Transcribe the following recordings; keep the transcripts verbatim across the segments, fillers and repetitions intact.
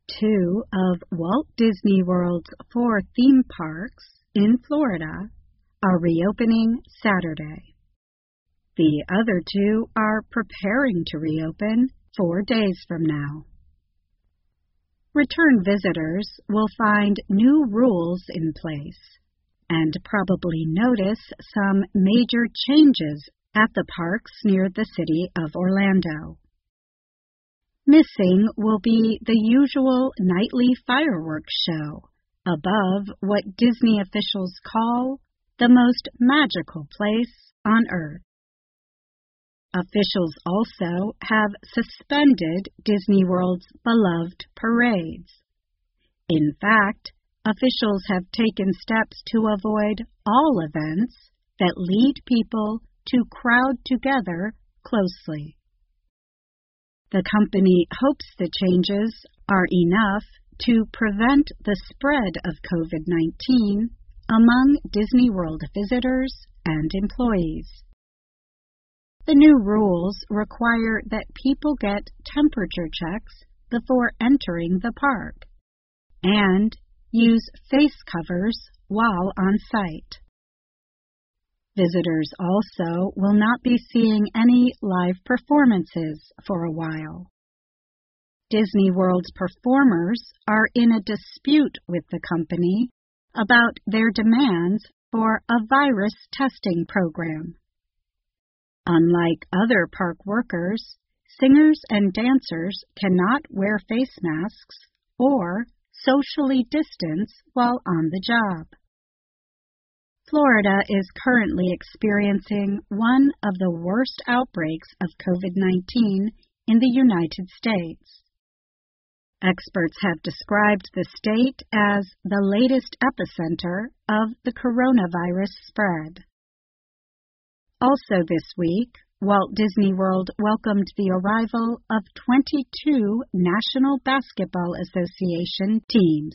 Two of Walt Disney World's four theme parks in Florida are reopening Saturday. The other two are preparing to reopen four days from now. Return visitors will find new rules in place and probably notice some major changes at the parks near the city of Orlando. Missing will be the usual nightly fireworks show above what Disney officials call the most magical place on Earth. Officials also have suspended Disney World's beloved parades. In fact, officials have taken steps to avoid all events that lead people to crowd together closely. The company hopes the changes are enough to prevent the spread of COVID nineteen among Disney World visitors and employees. The new rules require that people get temperature checks before entering the park and use face covers while on site. Visitors also will not be seeing any live performances for a while. Disney World's performers are in a dispute with the company about their demands for a virus testing program. Unlike other park workers, singers and dancers cannot wear face masks or socially distance while on the job. Florida is currently experiencing one of the worst outbreaks of COVID nineteen in the United States. Experts have described the state as the latest epicenter of the coronavirus spread. Also this week, Walt Disney World welcomed the arrival of twenty-two National Basketball Association teams.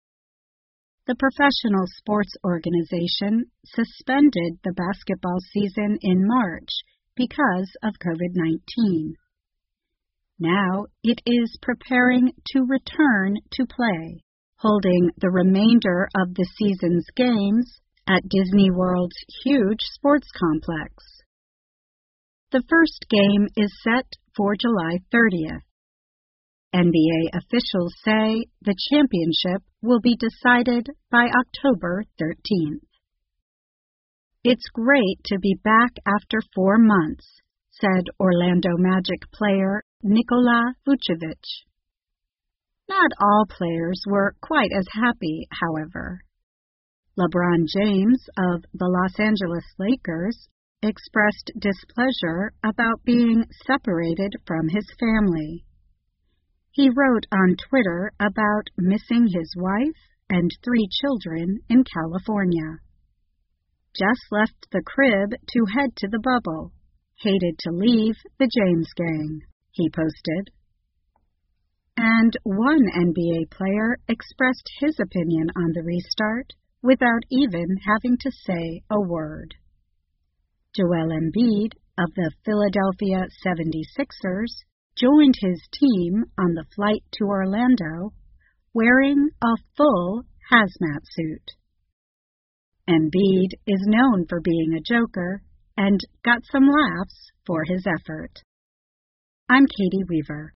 The professional sports organization suspended the basketball season in March because of COVID nineteen. Now it is preparing to return to play, holding the remainder of the season's games at Disney World's huge sports complex. The first game is set for July thirtieth. N B A officials say the championship will be decided by October thirteenth. It's great to be back after four months, said Orlando Magic player Nikola Vucevic. Not all players were quite as happy, however. LeBron James of the Los Angeles Lakers expressed displeasure about being separated from his family. He wrote on Twitter about missing his wife and three children in California. Just left the crib to head to the bubble. Hated to leave the James gang, he posted. And one N B A player expressed his opinion on the restart without even having to say a word. Joel Embiid of the Philadelphia seventy-sixers joined his team on the flight to Orlando wearing a full hazmat suit. Embiid is known for being a joker and got some laughs for his effort. I'm Katie Weaver.